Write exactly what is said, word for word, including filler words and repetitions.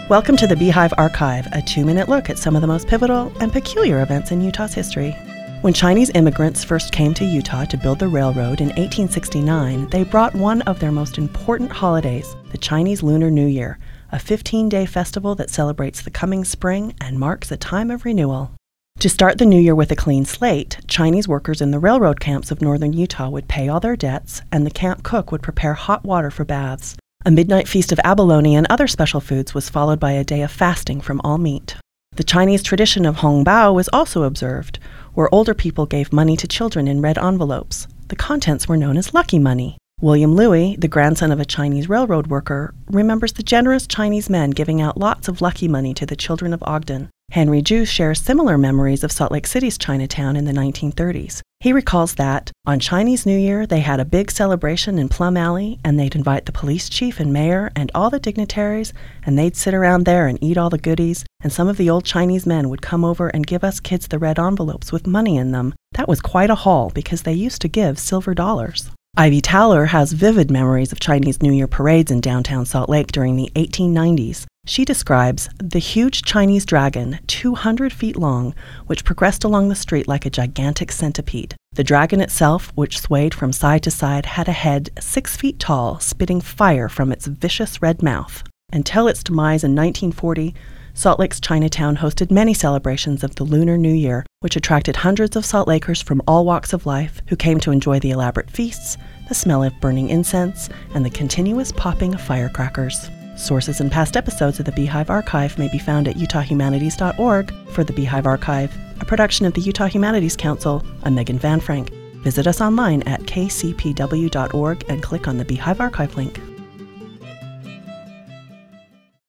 Welcome to the Beehive Archive, a two-minute look at some of the most pivotal and peculiar events in Utah's history. When Chinese immigrants first came to Utah to build the railroad in eighteen sixty-nine, they brought one of their most important holidays, the Chinese Lunar New Year, a fifteen-day festival that celebrates the coming spring and marks a time of renewal. To start the new year with a clean slate, Chinese workers in the railroad camps of northern Utah would pay all their debts, and the camp cook would prepare hot water for baths. A midnight feast of abalone and other special foods was followed by a day of fasting from all meat. The Chinese tradition of hongbao was also observed, where older people gave money to children in red envelopes. The contents were known as lucky money. William Louis, the grandson of a Chinese railroad worker, remembers the generous Chinese men giving out lots of lucky money to the children of Ogden. Henry Ju shares similar memories of Salt Lake City's Chinatown in the nineteen thirties. He recalls that, on Chinese New Year, they had a big celebration in Plum Alley, and they'd invite the police chief and mayor and all the dignitaries, and they'd sit around there and eat all the goodies, and some of the old Chinese men would come over and give us kids the red envelopes with money in them. That was quite a haul, because they used to give silver dollars. Ivy Towler has vivid memories of Chinese New Year parades in downtown Salt Lake during the eighteen nineties. She describes the huge Chinese dragon, two hundred feet long, which progressed along the street like a gigantic centipede. The dragon itself, which swayed from side to side, had a head six feet tall, spitting fire from its vicious red mouth. Until its demise in nineteen forty, Salt Lake's Chinatown hosted many celebrations of the Lunar New Year, which attracted hundreds of Salt Lakers from all walks of life who came to enjoy the elaborate feasts, the smell of burning incense, and the continuous popping of firecrackers. Sources and past episodes of the Beehive Archive may be found at utah humanities dot org. For the Beehive Archive, a production of the Utah Humanities Council, I'm Megan Van Frank. Visit us online at k c p w dot org and click on the Beehive Archive link.